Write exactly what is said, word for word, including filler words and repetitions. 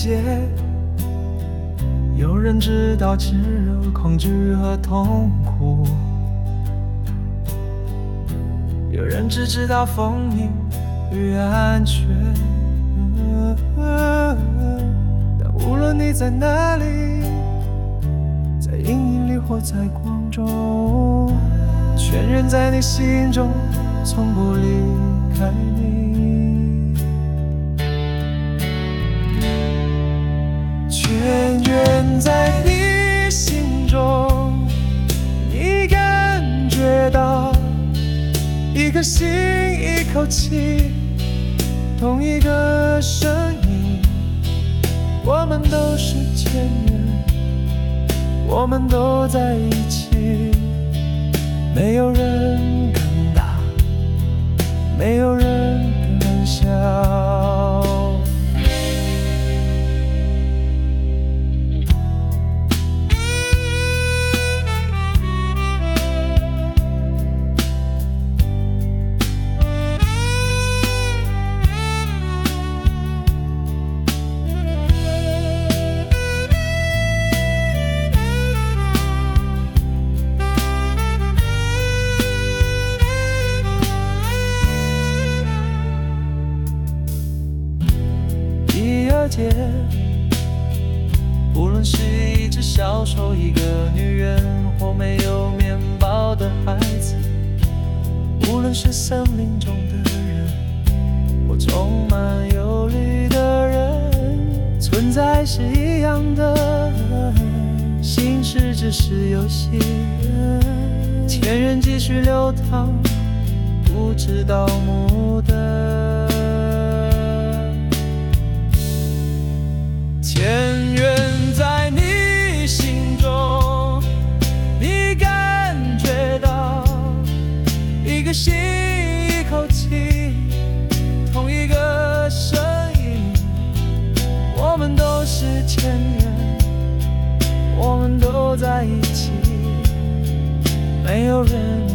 界，有人知道炙热、恐惧和痛苦，有人只知道风鸣与安全。但无论你在哪里，在阴影里或在光中，全人在你心中，从不离开你。全员在你心中，你感觉到一颗心一口气，同一个声音，我们都是前缘，我们都在一起，没有人更大，没有人更小。无论是一只小丑、一个女人，或没有面包的孩子，无论是森林中的人，或充满忧虑的人，存在是一样的，心事只是游戏，前人继续流淌，不知道目的。前缘在你心中，你感觉到一个心一口气，同一个声音，我们都是前缘，我们都在一起，没有人